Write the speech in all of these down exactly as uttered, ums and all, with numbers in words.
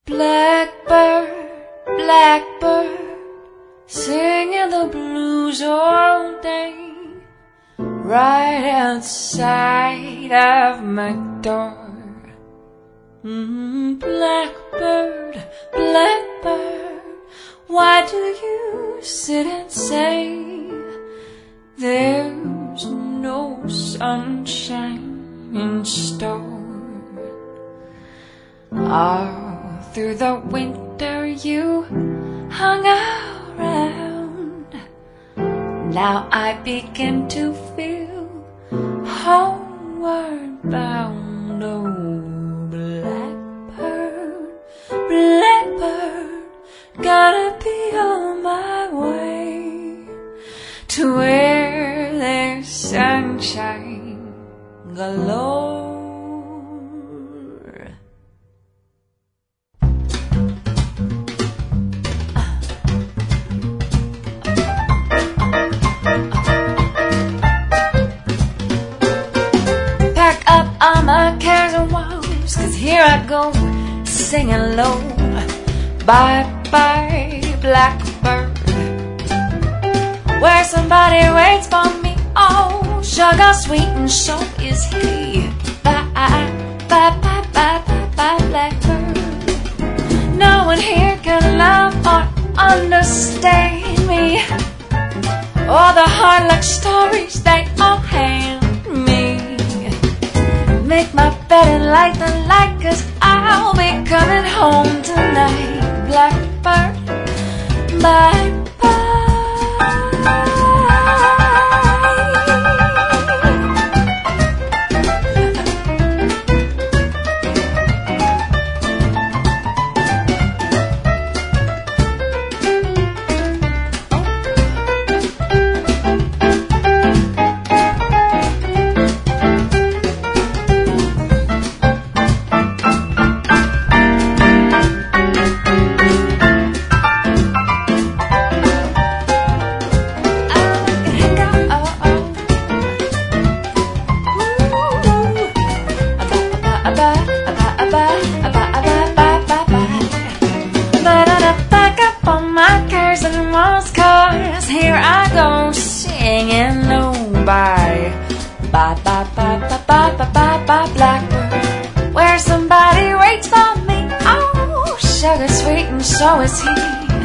Blackbird, blackbird, singing the blues all day, right outside of my door. Mm, blackbird, blackbird, why do you sit and say there's no sunshine in store? All through the winter you hung around. Now I begin to feel homeward bound. Oh, blackbird, blackbird, gotta be on my way to where there's sunshine galore. All my cares and woes, 'cause here I go singing low. Bye bye blackbird, where somebody waits for me. Oh, sugar sweet and so is he. Bye bye bye bye bye bye blackbird. No one here can love or understand me, all the hard luck stories they all hand me. Make my bed and light the light, 'cause I'll be coming home tonight. Blackbird, bye cause here I go singing low. Bye, bye, bye, bye, bye, bye, bye, bye, bye, blackbird, where somebody waits for me. Oh, sugar sweet and so is he.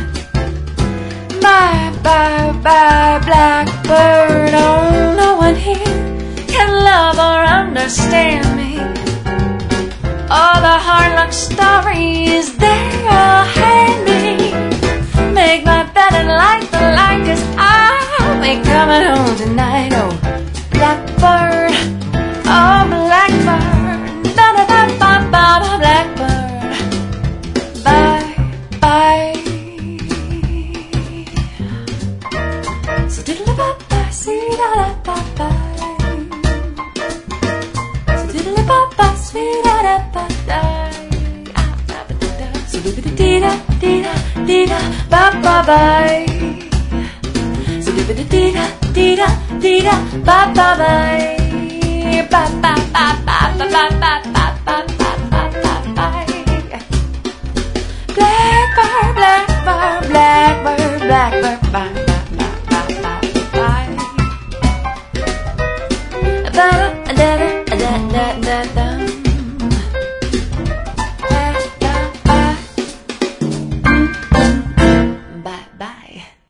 Bye, bye, bye, blackbird. Oh, no one here can love or understand me, all the hard luck stories they all hand me. Make my bed and light the light, 'cause I'll be coming home tonight. Oh, blackbird, oh, blackbird, da da da ba ba ba, blackbird, bye bye. So diddle ba ba, see da da ba ba. So diddle ba ba, see da da ba da. So diddle dee da dee da dee da ba ba bye. So dee da dee da dee da dee da ba ba bye. Ba ba ba ba ba ba ba ba ba ba ba bye. Blackbird, blackbird, blackbird, blackbird, bye ba ba ba ba bye. Ba da da da da da da. Bye bye.